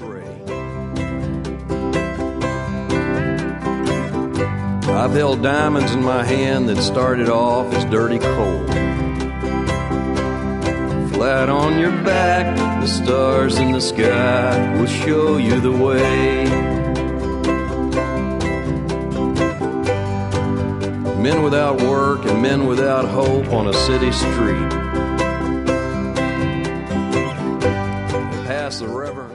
fray. I've held diamonds in my hand that started off as dirty coal. Flat on your back, the stars in the sky will show you the way. Men without work and men without hope on a city street. They pass the Reverend